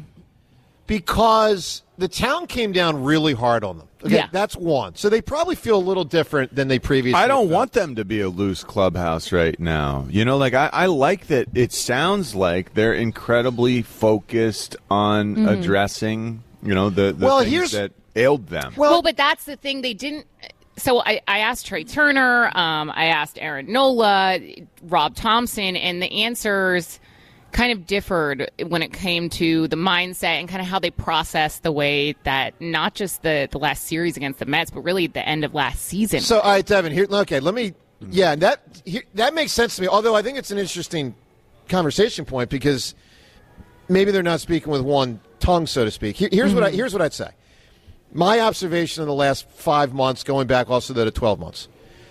Because the town came down really hard on them. Okay, Yeah. that's one. So they probably feel a little different than they previously I don't felt. want them to be a loose clubhouse right now. You know, like I, I like that it sounds like they're incredibly focused on Mhm. addressing, you know, the, the Well, things here's- that ailed them. Well, but that's the thing. They didn't. So I, I asked Trey Turner, um, I asked Aaron Nola, Rob Thompson, and the answers kind of differed when it came to the mindset and kind of how they processed the way that not just the, the last series against the Mets, but really the end of last season. So, all right, Devin, here, okay, let me, yeah, that here, that makes sense to me, although I think it's an interesting conversation point because maybe they're not speaking with one tongue, so to speak. Here, here's, what I, here's what I'd say. My observation in the last five months, going back also to the twelve months.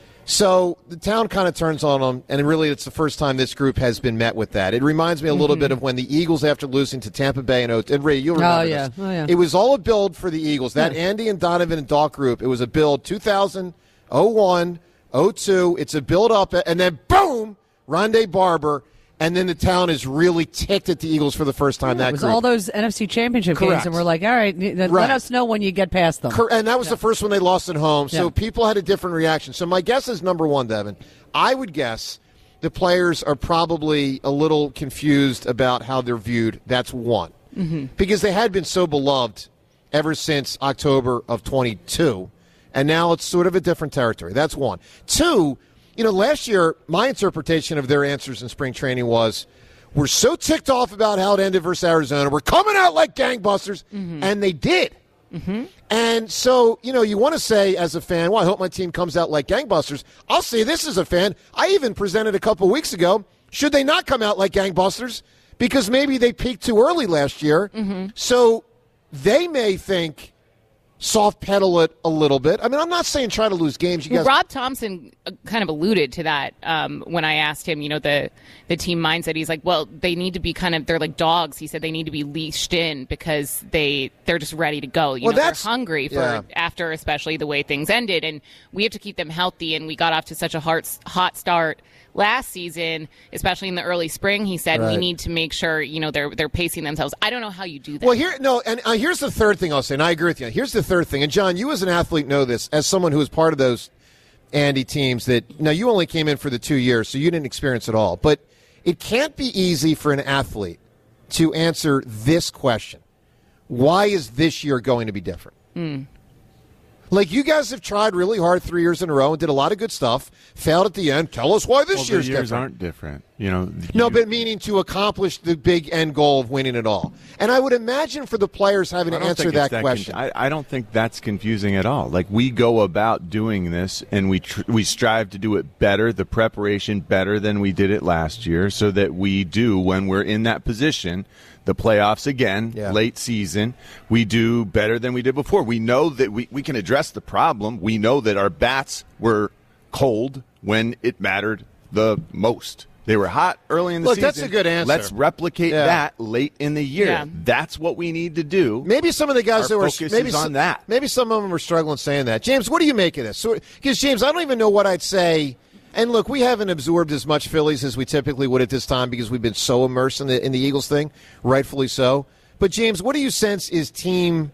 So the town kind of turns on them, and really it's the first time this group has been met with that. It reminds me a little Mhm. bit of when the Eagles, after losing to Tampa Bay and, and Ray, you'll remember Oh, yeah. this. Oh, yeah. It was all a build for the Eagles. That Yeah. Andy and Donovan and Doc group, it was a build two thousand, oh one, oh two. It's a build up, and then boom, Rondé Barber, and then the town is really ticked at the Eagles for the first time. Yeah, that it was group. all those N F C Championship games, Correct. and we're like, all right, then Right. let us know when you get past them. Cor- And that was the first one they lost at home. So Yeah. people had a different reaction. So my guess is number one, Devin. I would guess the players are probably a little confused about how they're viewed. That's one. Mhm. Because they had been so beloved ever since October of twenty-two. And now it's sort of a different territory. That's one. Two, you know, last year, my interpretation of their answers in spring training was, we're so ticked off about how it ended versus Arizona. We're coming out like gangbusters. And they did. Mm-hmm. And so, you know, you want to say as a fan, well, I hope my team comes out like gangbusters. I'll say this as a fan. I even presented a couple weeks ago, should they not come out like gangbusters? Because maybe they peaked too early last year. Mm-hmm. So they may think soft pedal it a little bit. I mean, I'm not saying try to lose games. You Well, guys, Rob Thompson uh, kind of alluded to that um, when I asked him, you know, the the team mindset. He's like, well, they need to be kind of, they're like dogs. He said they need to be leashed in because they they're just ready to go. You Well, know, they're that's- hungry for yeah. after, especially the way things ended, and we have to keep them healthy. And we got off to such a hot hot start last season, especially in the early spring. He said we Right. need to make sure, you know, they're they're pacing themselves. I don't know how you do that. Well, here, no, and uh, here's the third thing I'll say, and I agree with you. Here's the third thing, and John, you as an athlete know this, as someone who was part of those Andy teams that, now you only came in for the two years, so you didn't experience it all, but it can't be easy for an athlete to answer this question. Why is this year going to be different? Mm. Like, you guys have tried really hard three years in a row and did a lot of good stuff, failed at the end. Tell us why this well, year's the years different. aren't different. You know, No, you- but meaning to accomplish the big end goal of winning it all. And I would imagine for the players having I to don't answer think it's that, that question. conf- I, I don't think that's confusing at all. Like, we go about doing this, and we tr- we strive to do it better, the preparation better than we did it last year, so that we do, when we're in that position, the playoffs again, Yeah. late season, we do better than we did before. We know that we, we can address the problem. We know that our bats were cold when it mattered the most. They were hot early in the Look, season. that's a good answer. Let's replicate Yeah. that late in the year. Yeah. That's what we need to do. Maybe some of the guys Our that were focus maybe is some, on that. Maybe some of them were struggling saying that. James, what do you make of this? So, because James, I don't even know what I'd say. And look, we haven't absorbed as much Phillies as we typically would at this time because we've been so immersed in the in the Eagles thing, rightfully so. But James, what do you sense is team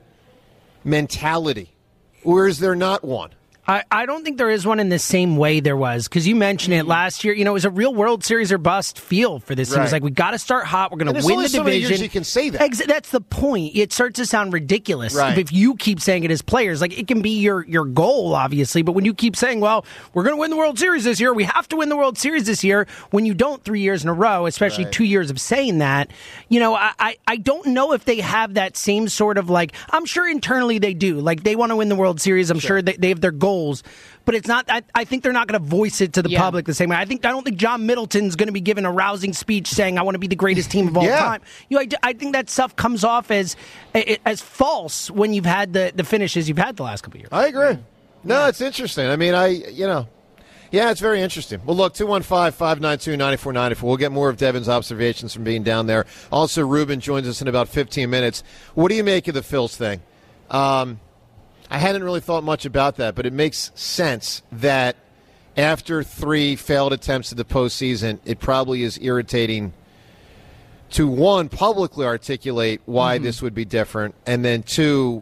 mentality, or is there not one? I, I don't think there is one in the same way there was, because you mentioned it last year. You know, it was a real World Series or bust feel for this team. It was Right. like, we got to start hot. We're going And to there's win only the so many division. years you can say that. Ex- that's the point. It starts to sound ridiculous Right. if you keep saying it as players. Like, it can be your, your goal, obviously, but when you keep saying, well, we're going to win the World Series this year, we have to win the World Series this year, when you don't three years in a row, especially Right. two years of saying that, you know, I, I, I don't know if they have that same sort of, like, I'm sure internally they do. Like, they want to win the World Series. I'm sure, sure they, they have their goals. But it's not. I, I think they're not going to voice it to the Yeah. public the same way. I think. I don't think John Middleton's going to be giving a rousing speech saying, "I want to be the greatest team of all Yeah. time." You know, I, I think that stuff comes off as as false when you've had the, the finishes you've had the last couple of years. I agree. No, it's interesting. I mean, I you know, yeah, it's very interesting. Well, look, two one five, five nine two, nine four nine four. We'll get more of Devin's observations from being down there. Also, Ruben joins us in about fifteen minutes. What do you make of the Phils thing? Um, I hadn't really thought much about that, but it makes sense that after three failed attempts at the postseason, it probably is irritating to, one, publicly articulate why Mm-hmm. this would be different, and then, two,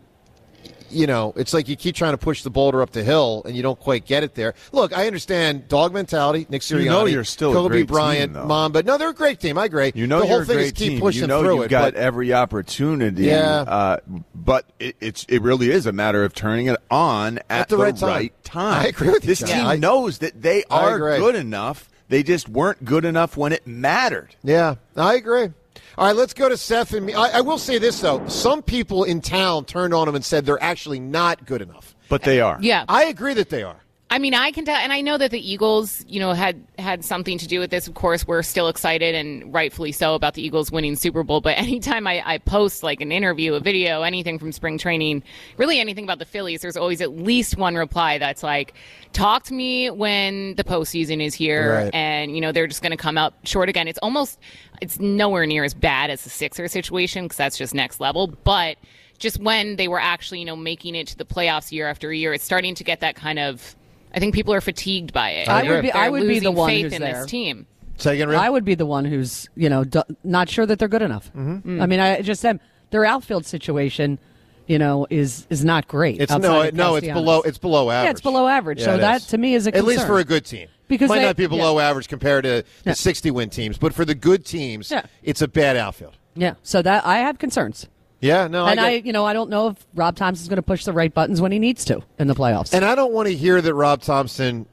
you know, it's like you keep trying to push the boulder up the hill and you don't quite get it there. Look, I understand dog mentality, Nick Sirianni, You know you're still a Kobe great Bryant, team, though. Mom, but no, they're a great team. I agree. You know the you're whole a thing great is keep team. pushing you know through you've it. got but, every opportunity. Yeah. Uh, but it, it's it really is a matter of turning it on at, At the right time. time. I agree with you, This John. team I- knows that they I are agree. good enough. They just weren't good enough when it mattered. Yeah, I agree. All right, let's go to Seth and me. I, I will say this, though. Some people in town turned on them and said they're actually not good enough. But they are. Yeah. I agree that they are. I mean, I can tell, and I know that the Eagles, you know, had had something to do with this. Of course, we're still excited, and rightfully so, about the Eagles winning Super Bowl. But anytime I, I post like an interview, a video, anything from spring training, really anything about the Phillies, there's always at least one reply that's like, "Talk to me when the postseason is here," Right. and you know they're just going to come out short again. It's almost, it's nowhere near as bad as the Sixers situation because that's just next level, but. Just when they were actually, you know, making it to the playoffs year after year, it's starting to get that kind of. I think people are fatigued by it. I would They're- be. they're I would be the losing one faith who's in there. this team. Say again, Rhea? I would be the one who's, you know, d- not sure that they're good enough. Mm-hmm. I mean, I just said their outfield situation, you know, is is not great. It's outside no, of no, it's Castellanos. below. It's below average. Yeah, it's below average. Yeah, so it that is. to me is a at concern. least for a good team. Because might they- not be below yeah. average compared to Yeah. the sixty-win teams, but for the good teams, Yeah. it's a bad outfield. Yeah, so that I have concerns. Yeah, no, and I, I, get- you know, I don't know if Rob Thompson's going to push the right buttons when he needs to in the playoffs. and I don't want to hear that Rob Thompson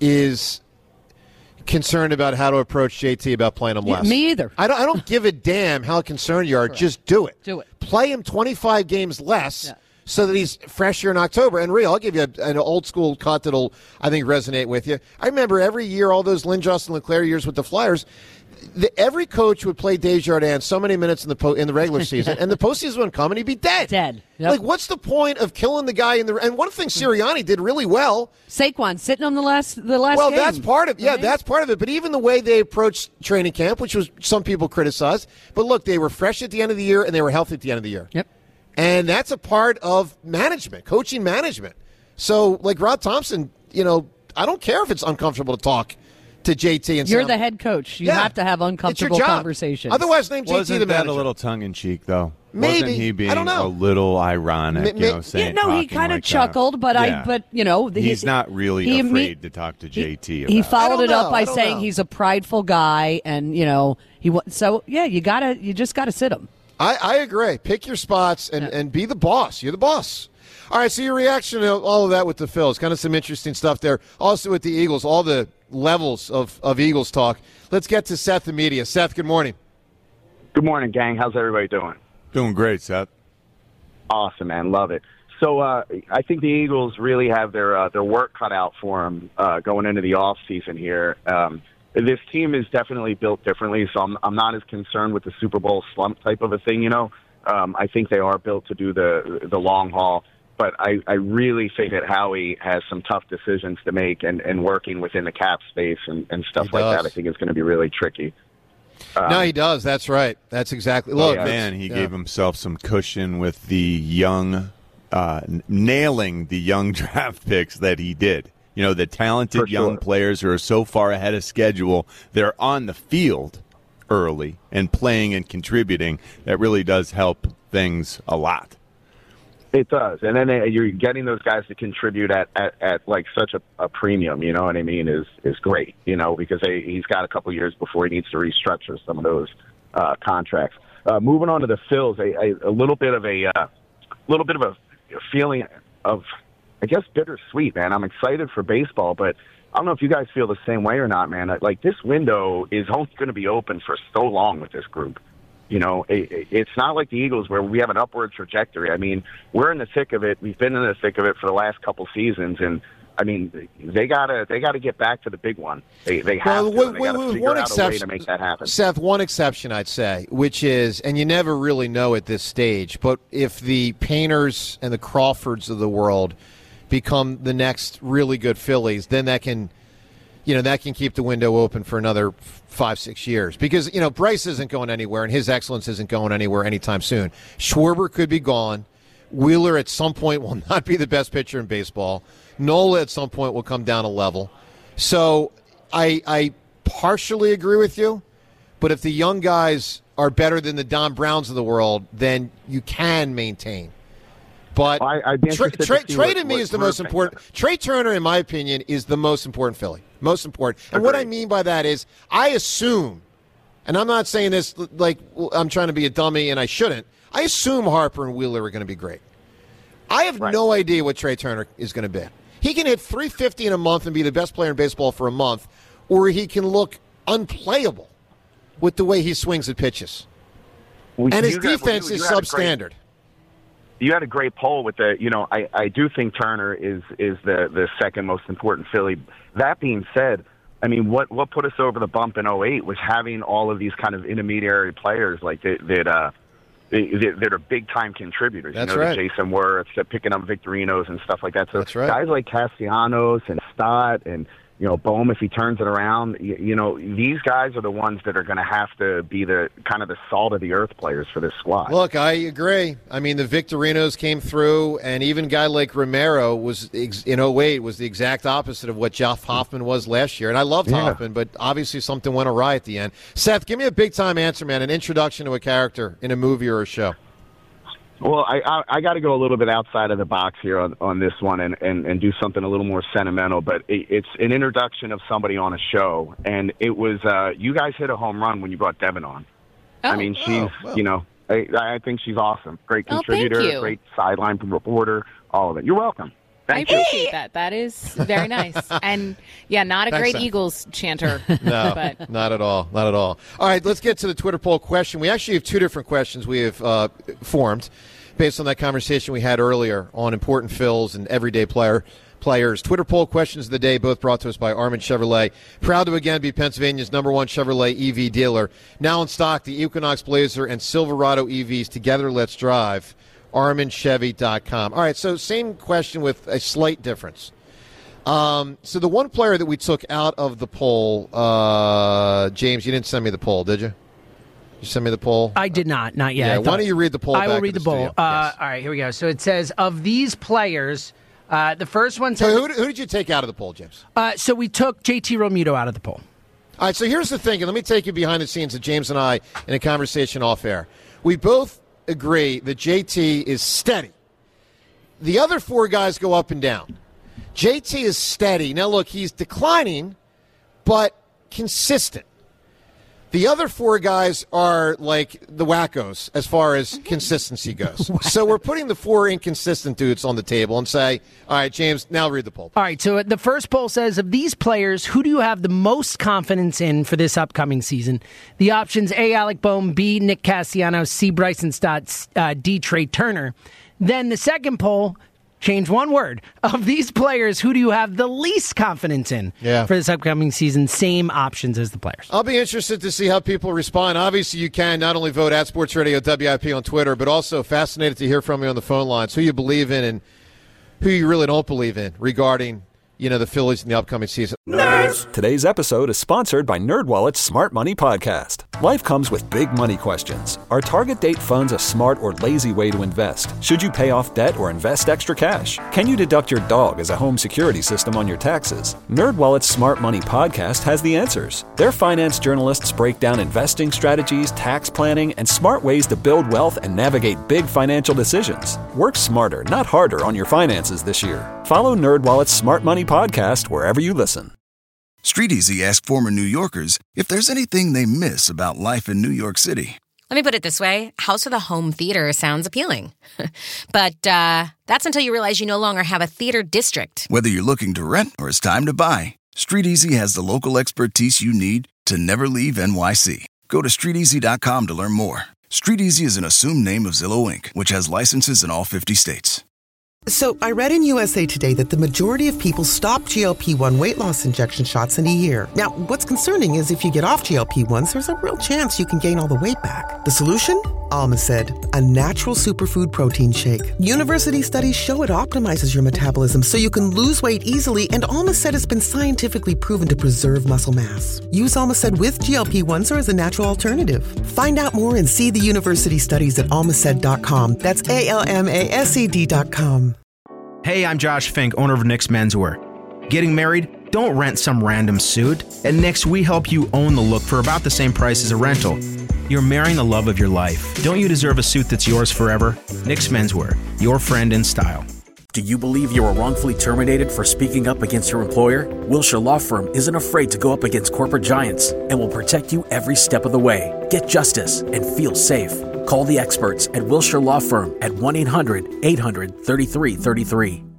is concerned about how to approach J T about playing him Yeah, less. me either. I don't. I don't give a damn how concerned you are. Just do it. Do it. Play him twenty-five games less. So that he's fresher in October. And Real, I'll give you a, an old school cut that'll, I think, resonate with you. I remember every year, all those Lynn Justin LeClaire years with the Flyers, the, every coach would play Desjardins so many minutes in the po- in the regular season, and the postseason would come and he'd be dead. Dead. Yep. Like, what's the point of killing the guy in the? And one thing Sirianni did really well. Saquon sitting on the last the last. Well, game, that's part of yeah, right? that's part of it. But even the way they approached training camp, which was some people criticized, but look, they were fresh at the end of the year and they were healthy at the end of the year. Yep. And that's a part of management, coaching management. So, like Rob Thompson, you know, I don't care if it's uncomfortable to talk to J T and say, You're the head coach. You Yeah. have to have It's your uncomfortable job. conversations. Otherwise, name J T Wasn't the that manager. a little tongue in cheek though? Maybe. Wasn't he being I don't know. a little ironic? Ma- you ma- know, saying Yeah, no, he talking kind of like that? chuckled, but Yeah. I, but you know, he- he's not really he imme- afraid to talk to J T. About He it. followed it know. up by I don't saying know. he's a prideful guy, and you know he. wa- So yeah, you gotta, you just gotta sit him. I, I agree. Pick your spots and, and be the boss. You're the boss. All right, so your reaction to all of that with the Phils, kind of some interesting stuff there. Also with the Eagles, all the levels of, of Eagles talk. Let's get to Seth the media. Seth, good morning. Good morning, gang. How's everybody doing? Doing great, Seth. Awesome, man. Love it. So uh, I think the Eagles really have their uh, their work cut out for them uh, going into the off season here. Um, this team is definitely built differently, so I'm I'm not as concerned with the Super Bowl slump type of a thing. You know, um, I think they are built to do the the long haul. But I, I really think that Howie has some tough decisions to make, and, and working within the cap space and, and stuff He like does. that, I think is going to be really tricky. Um, no, he does. That's right. That's exactly. Look, Look, man, he yeah. gave himself some cushion with the young, uh, n- nailing the young draft picks that he did. You know, the talented For young sure. players who are so far ahead of schedule, they're on the field early and playing and contributing. That really does help things a lot. It does, and then uh, you're getting those guys to contribute at, at, at like such a, a premium. You know what I mean? Is is great. You know, because they, he's got a couple years before he needs to restructure some of those uh, contracts. Uh, moving on to the Phils, a, a, a little bit of a uh, little bit of a feeling of, I guess, bittersweet. Man, I'm excited for baseball, but I don't know if you guys feel the same way or not, man. Like, this window is only going to be open for so long with this group. You know, it, it's not like the Eagles where we have an upward trajectory. I mean, we're in the thick of it. We've been in the thick of it for the last couple seasons, and I mean, they gotta they gotta get back to the big one. They they have Well, to. with- They gotta with figure one out a way exception- to make that happen. Seth, one exception I'd say, which is, and you never really know at this stage, but if the Painters and the Crawfords of the world become the next really good Phillies, then that can, you know, that can keep the window open for another five, six years. Because, you know, Bryce isn't going anywhere, and his excellence isn't going anywhere anytime soon. Schwarber could be gone. Wheeler at some point will not be the best pitcher in baseball. Nola at some point will come down a level. So I, I partially agree with you, but if the young guys are better than the Don Browns of the world, then you can maintain. But I, I'd be Trey, interested to Trey, see Trey what- to me what is the group most they important. Trey Turner, in my opinion, is the most important Philly. Most important. And what I mean by that is I assume, and I'm not saying this like I'm trying to be a dummy and I shouldn't, I assume Harper and Wheeler are going to be great. I have no idea what Trey Turner is going to be. He can hit three fifty in a month and be the best player in baseball for a month, or he can look unplayable with the way he swings at pitches. Well, and his you got- defense you- is you had a great- substandard. You had a great poll with the, you know, I, I do think Turner is is the, the second most important Philly. That being said, I mean, what, what put us over the bump in oh eight was having all of these kind of intermediary players like that that, uh, that, that are big-time contributors. That's you know, right. the Jason Wirtz, the picking up Victorinos and stuff like that. So That's right. guys like Castellanos and Stott and, you know, Bohm, if he turns it around, you, you know, these guys are the ones that are going to have to be the kind of the salt of the earth players for this squad. Look, I agree. I mean, the Victorinos came through, and even a guy like Romero was ex- in oh eight was the exact opposite of what Jeff Hoffman was last year. And I loved Yeah. Hoffman, but obviously something went awry at the end. Seth, give me a big-time answer, man, an introduction to a character in a movie or a show. Well, I I, I got to go a little bit outside of the box here on, on this one and, and, and do something a little more sentimental. But it, it's an introduction of somebody on a show, and it was uh, you guys hit a home run when you brought Devin on. I mean, she's Oh, well. you know I, I think she's awesome, great Oh, thank contributor, you. great sideline reporter, all of it. You're welcome. Thank I you. appreciate that. That is very nice. And yeah, not a Thanks, great Seth. Eagles chanter. No, but not at all. Not at all. All right, let's get to the Twitter poll question. We actually have two different questions we have uh, formed based on that conversation we had earlier on important fills and everyday player players. Twitter poll questions of the day, both brought to us by Armin Chevrolet. Proud to again be Pennsylvania's number one Chevrolet E V dealer. Now in stock, the Equinox Blazer and Silverado E Vs. Together, let's drive. Armin Chevy dot com. All right, so same question with a slight difference. Um, so the one player that we took out of the poll, uh, James, you didn't send me the poll, did you? You send me the poll? I did not, not yet. Yeah, I why thought- don't you read the poll I will back read to the the poll. studio? Uh, All right, here we go. So it says, of these players, uh, the first one So says... who, who did you take out of the poll, James? Uh, so we took J T Romito out of the poll. All right, so here's the thing, and let me take you behind the scenes of James and I in a conversation off air. We both agree that J T is steady. The other four guys go up and down. J T is steady. Now, look, he's declining, but consistent. The other four guys are like the wackos as far as consistency goes. So we're putting the four inconsistent dudes on the table and say, all right, James, now read the poll. All right, so the first poll says, of these players, who do you have the most confidence in for this upcoming season? The options A, Alec Boehm, B, Nick Castellanos, C, Bryson Stott, uh, D, Trey Turner. Then the second poll, change one word. Of these players, who do you have the least confidence in yeah. for this upcoming season? Same options as the players. I'll be interested to see how people respond. Obviously, you can not only vote at Sports Radio W I P on Twitter, but also fascinated to hear from you on the phone lines, who you believe in and who you really don't believe in regarding, you know, the Phillies in the upcoming season. Nerds! Today's episode is sponsored by NerdWallet's Smart Money Podcast. Life comes with big money questions. Are target date funds a smart or lazy way to invest? Should you pay off debt or invest extra cash? Can you deduct your dog as a home security system on your taxes? NerdWallet's Smart Money Podcast has the answers. Their finance journalists break down investing strategies, tax planning, and smart ways to build wealth and navigate big financial decisions. Work smarter, not harder on your finances this year. Follow NerdWallet's Smart Money Podcast wherever you listen. StreetEasy asked former New Yorkers if there's anything they miss about life in New York City. Let me put it this way. House of the Home Theater sounds appealing. But uh, that's until you realize you no longer have a theater district. Whether you're looking to rent or it's time to buy, StreetEasy has the local expertise you need to never leave N Y C. Go to street easy dot com to learn more. StreetEasy is an assumed name of Zillow Incorporated, which has licenses in all fifty states. So, I read in U S A Today that the majority of people stop G L P one weight loss injection shots in a year. Now, what's concerning is if you get off G L P ones, there's a real chance you can gain all the weight back. The solution? Alma said, a natural superfood protein shake. University studies show it optimizes your metabolism so you can lose weight easily, and Alma said it's been scientifically proven to preserve muscle mass. Use Alma said with G L P ones or as a natural alternative. Find out more and see the university studies at almased dot com. That's A L M A S E D dot com. Hey, I'm Josh Fink, owner of Nick's Menswear. Getting married? Don't rent some random suit. At Nick's, we help you own the look for about the same price as a rental. You're marrying the love of your life. Don't you deserve a suit that's yours forever? Nick's Menswear, your friend in style. Do you believe you were wrongfully terminated for speaking up against your employer? Wilshire Law Firm isn't afraid to go up against corporate giants and will protect you every step of the way. Get justice and feel safe. Call the experts at Wilshire Law Firm at one eight hundred eight hundred thirty-three thirty-three.